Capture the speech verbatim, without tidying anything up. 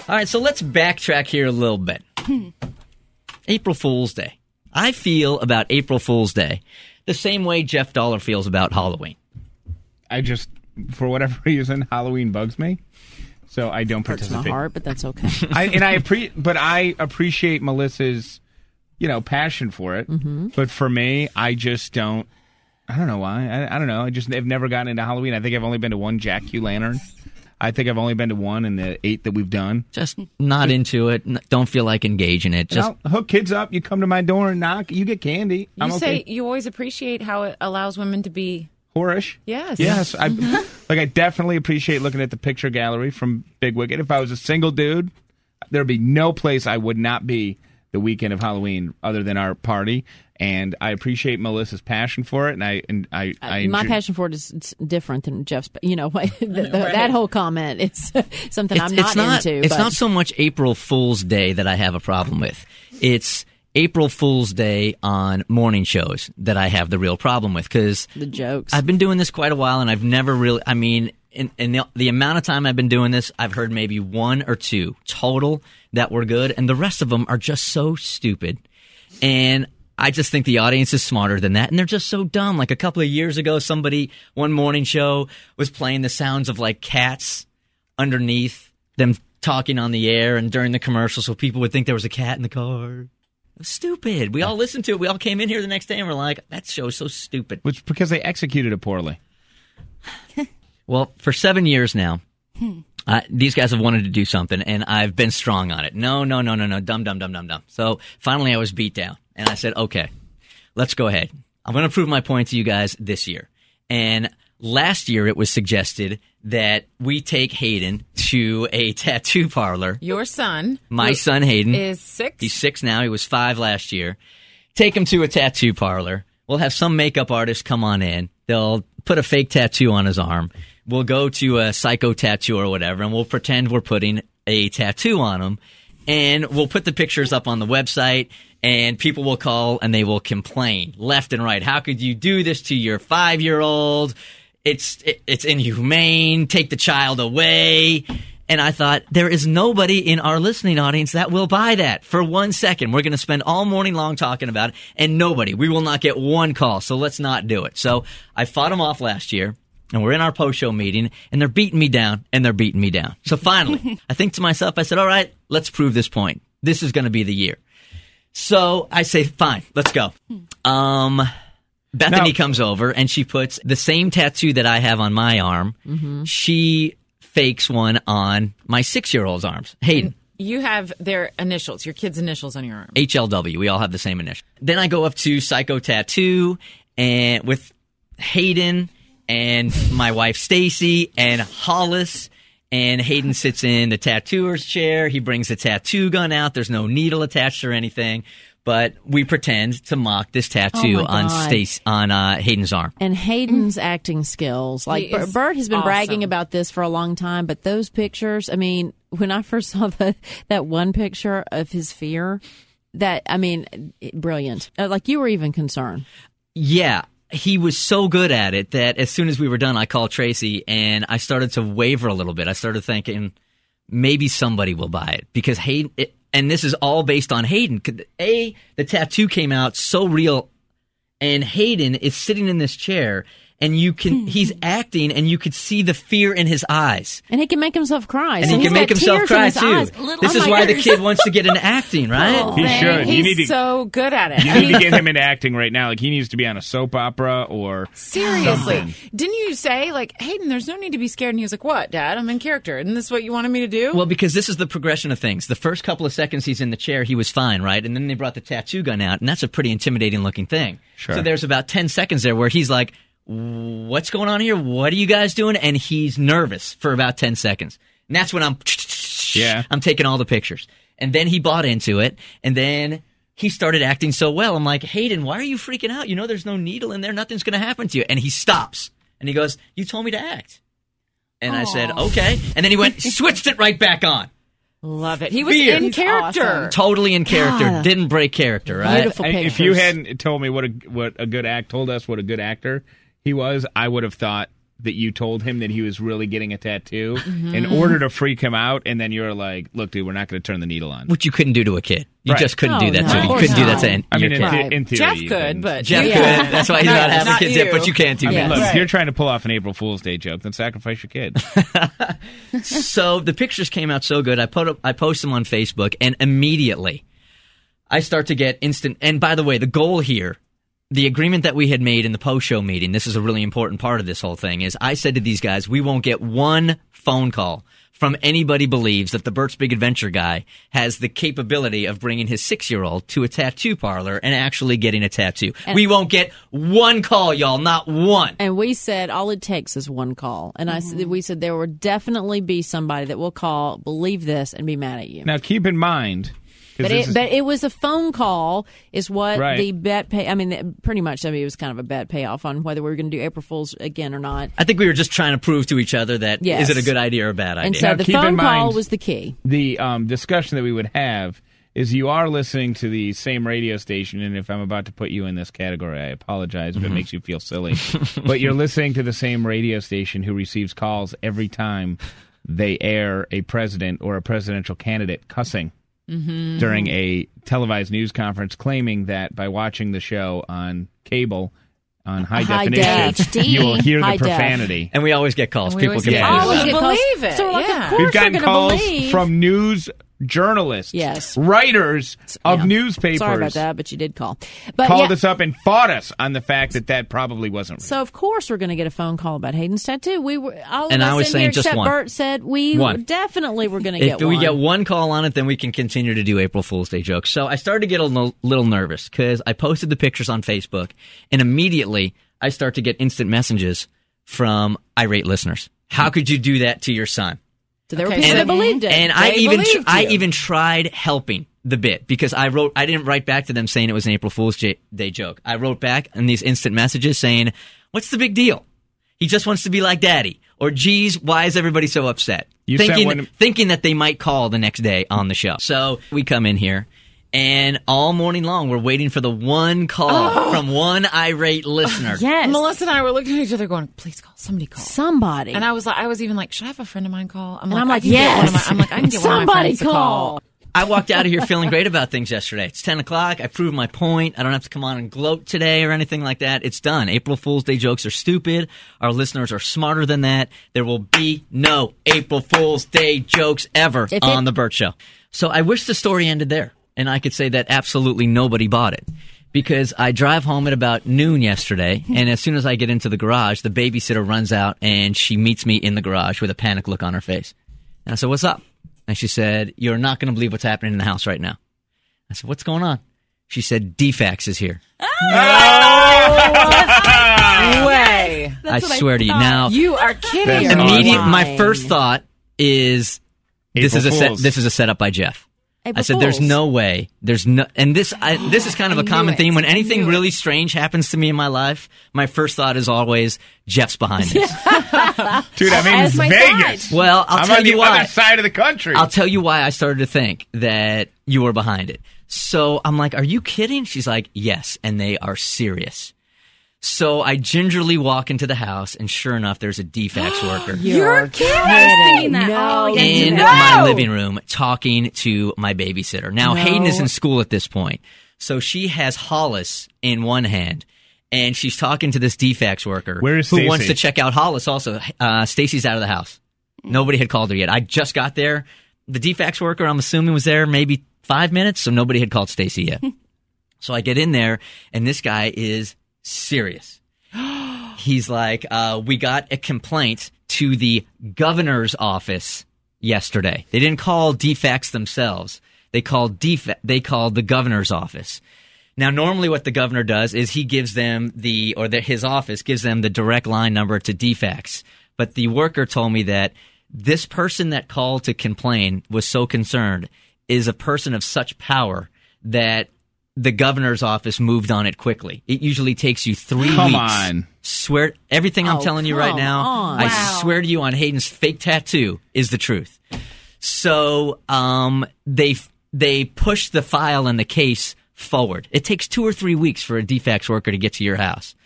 All right, so let's backtrack here a little bit. April Fool's Day. I feel about April Fool's Day the same way Jeff Dollar feels about Halloween. I just, for whatever reason, Halloween bugs me, so I don't Hurts participate. my heart, but that's okay. I, and I appre- but I appreciate Melissa's, you know, passion for it. Mm-hmm. But for me, I just don't. I don't know why. I, I don't know. I just have never gotten into Halloween. I think I've only been to one Jack-O-Lantern. I think I've only been to one in the eight that we've done. Just not into it. N- Don't feel like engaging it. Just I'll hook kids up. You come to my door and knock. You get candy. You I'm say okay. you always appreciate how it allows women to be Whorish. Yes. Yes. I, like I definitely appreciate looking at the picture gallery from Big Wicked. If I was a single dude, there'd be no place I would not be the weekend of Halloween other than our party. And I appreciate Melissa's passion for it, and I and I, I My enjoy- passion for it is it's different than Jeff's. You know, the, the, that whole comment is something it's, I'm not, it's not into. It's but. not so much April Fool's Day that I have a problem with. It's April Fool's Day on morning shows that I have the real problem with, because the jokes. I've been doing this quite a while, and I've never really. I mean, in, in the, the amount of time I've been doing this, I've heard maybe one or two total that were good, and the rest of them are just so stupid. And I just think the audience is smarter than that, and they're just so dumb. Like a couple of years ago, somebody, one morning show, was playing the sounds of like cats underneath them talking on the air and during the commercial, so people would think there was a cat in the car. It was stupid. We all listened to it. We all came in here the next day and we're like, that show's so stupid. Which because they executed it poorly. Well, for seven years now, uh, these guys have wanted to do something, and I've been strong on it. No, no, no, no, no, dumb, dumb, dumb, dumb, dumb. So finally I was beat down, and I said, okay, let's go ahead. I'm going to prove my point to you guys this year. And last year it was suggested that we take Hayden to a tattoo parlor. Your son. My son Hayden. Is six? He's six now. He was five last year. Take him to a tattoo parlor. We'll have some makeup artist come on in. They'll put a fake tattoo on his arm. We'll go to a psycho tattoo or whatever, and we'll pretend we're putting a tattoo on him. And we'll put the pictures up on the website, and people will call and they will complain left and right. How could you do this to your five-year-old? It's it, it's inhumane. Take the child away. And I thought, there is nobody in our listening audience that will buy that for one second. We're going to spend all morning long talking about it, and nobody. We will not get one call, so let's not do it. So I fought them off last year, and we're in our post-show meeting, and they're beating me down, and they're beating me down. So finally, I think to myself, I said, all right, let's prove this point. This is going to be the year. So I say, fine, let's go. Um, Bethany Now- comes over, and she puts the same tattoo that I have on my arm. Mm-hmm. She fakes one on my six-year-old's arms. Hayden. You have their initials, your kid's initials on your arm. H L W. We all have the same initial. Then I go up to Psycho Tattoo and with Hayden and my wife Stacy and Hollis, and Hayden sits in the tattooer's chair. He brings the tattoo gun out. There's no needle attached or anything, but we pretend to mock this tattoo Oh my on God. Stacy on uh, Hayden's arm. And Hayden's acting skills. Like, He is Bert has been awesome. bragging about this for a long time, but those pictures, I mean, when I first saw the, that one picture of his fear, that, I mean, brilliant. Uh, Like, you were even concerned. Yeah. He was so good at it that as soon as we were done, I called Tracy and I started to waver a little bit. I started thinking maybe somebody will buy it because Hayden, it, and this is all based on Hayden. A, the tattoo came out so real, and Hayden is sitting in this chair, and you can he's acting, and you could see the fear in his eyes. And he can make himself cry. And So he he's can make got himself tears in cry his too. eyes. This Oh is my why the goodness. kid wants to get into acting, right? Oh, He man, should. You He's need to- so good at it. You I need mean, to get him into acting right now. Like he needs to be on a soap opera or seriously. something. Didn't you say, like, Hayden, there's no need to be scared? And he was like, what, Dad? I'm in character. Isn't this what you wanted me to do? Well, because this is the progression of things. The first couple of seconds he's in the chair, he was fine, right? And then they brought the tattoo gun out, and that's a pretty intimidating looking thing. Sure. So there's about ten seconds there where he's like, what's going on here? What are you guys doing? And he's nervous for about ten seconds. And that's when I'm, Yeah. I'm taking all the pictures. And then he bought into it, and then he started acting so well. I'm like, Hayden, why are you freaking out? You know there's no needle in there. Nothing's going to happen to you. And he stops, and he goes, you told me to act. And I said, okay. And then he went, switched it right back on. Love it. He was Fear. in He's character. awesome. Totally in character. God. Didn't break character, right? Beautiful I- pictures. if you hadn't told me what a what a good act told us what a good actor he was, I would have thought that you told him that he was really getting a tattoo Mm-hmm. in order to freak him out, and then you're like, look, dude, we're not going to turn the needle on. Which you couldn't do to a kid. You Right. just couldn't No, do that no, to of You course couldn't do that not. to an- I mean, your in, kid. Right. the- in theory, Jeff you could, can. but Jeff you- could. That's why he's not, Not- having not kids yet, you. but you can't do I mean, that. look, Right. if you're trying to pull off an April Fool's Day joke, then sacrifice your kid. So the pictures came out so good. I put up, I post them on Facebook, and immediately I start to get instant. And by the way, the goal here, the agreement that we had made in the post-show meeting, this is a really important part of this whole thing, is I said to these guys, we won't get one phone call from anybody believes that the Bert's Big Adventure guy has the capability of bringing his six-year-old to a tattoo parlor and actually getting a tattoo. And- we won't get one call, y'all, not one. And we said all it takes is one call. And I said, we said there will definitely be somebody that will call, believe this, and be mad at you. Now, keep in mind, 'cause But this it, is- but it was a phone call, is what Right. the bet pay. I mean, it- pretty much. I mean, it was kind of a bet payoff on whether we were going to do April Fools again or not. I think we were just trying to prove to each other that Yes. is it a good idea or a bad idea. And so Now, the keep in phone call mind- was the key. the um, discussion that we would have is you are listening to the same radio station, and if I'm about to put you in this category, I apologize if it makes you feel silly. But you're listening to the same radio station who receives calls every time they air a president or a presidential candidate cussing during a televised news conference, claiming that by watching the show on cable on high, High definition, def. you will hear High the def. profanity. And we always get calls. We People always get get- mad. Always I get calls. believe it, So, like, yeah. of course We've gotten we're gonna calls believe. from news journalists, Yes. writers of Yeah. newspapers. Sorry about that, but you did call. But Called yeah, us up and fought us on the fact that that probably wasn't real. so of course we're going to get a phone call about Hayden's tattoo. We were, all of And us I was in saying here just except one. Bert said we One. definitely were going to If get we one. get one call on it, then we can continue to do April Fool's Day jokes. So I started to get a little, little nervous because I posted the pictures on Facebook, and immediately I start to get instant messages from irate listeners. How could you do that to your son? So there were Okay, people so- that believed it. And I They even believed I you. even tried helping the bit because I wrote I didn't write back to them saying it was an April Fool's J- Day joke. I wrote back in these instant messages saying, "What's the big deal? He just wants to be like Daddy." Or, "Geez, why is everybody so upset?" You sent thinking one- thinking that they might call the next day on the show. So we come in here. And all morning long, we're waiting for the one call from one irate listener. yes, Melissa and I were looking at each other going, please call, somebody call. somebody. And I was like, I was even like, should I have a friend of mine call? I'm And I'm I like, can get one of yes. my, I'm like, I can get one of my Somebody friends to call. I walked out of here feeling great about things yesterday. It's ten o'clock. I proved my point. I don't have to come on and gloat today or anything like that. It's done. April Fool's Day jokes are stupid. Our listeners are smarter than that. There will be no April Fool's Day jokes ever If it- on The Burt Show. So I wish the story ended there. And I could say that absolutely nobody bought it. Because I drive home at about noon yesterday, and as soon as I get into the garage, the babysitter runs out and she meets me in the garage with a panic look on her face. And I said, "What's up?" And she said, "You're not going to believe what's happening in the house right now." I said, "What's going on?" She said, "D FAX is here." Way. I swear to you. Now, You are kidding. That's me. immediate, my lying. first thought is this April is a set, Fools. this is a setup by Jeff. April I said, "There's Fools. no way. There's no." And this, I, this is kind of I a knew common it. theme. When I anything knew it. really strange happens to me in my life, my first thought is always Jeff's behind this. Dude, I'm in As my Vegas. Well, I'll I'm tell on the you why. other side of the country. I'll tell you why I started to think that you were behind it. So I'm like, "Are you kidding?" She's like, "Yes," and they are serious. So I gingerly walk into the house, and sure enough, there's a D FAX worker. You're kidding that. No, Oh, yes, in No! my living room talking to my babysitter. Now, No. Hayden is in school at this point. So she has Hollis in one hand, and she's talking to this D FAX worker Where is who Stacy? wants to check out Hollis also. Uh, Stacy's out of the house. Nobody had called her yet. I just got there. The D FAX worker, I'm assuming, was there maybe five minutes, so nobody had called Stacy yet. So I get in there, and this guy is serious. He's like, uh, "We got a complaint to the governor's office yesterday. They didn't call D FAX themselves. They called D FAX, they called the governor's office." Now, normally what the governor does is he gives them the, or the, his office gives them the direct line number to D FAX. But the worker told me that this person that called to complain was so concerned is a person of such power that the governor's office moved on it quickly. It usually takes you three Come weeks. on. Swear, everything I'm Oh, telling you right come now, on. I Wow. swear to you on Hayden's fake tattoo is the truth. So, um, they they pushed the file and the case forward. It takes two or three weeks for a D FAX worker to get to your house.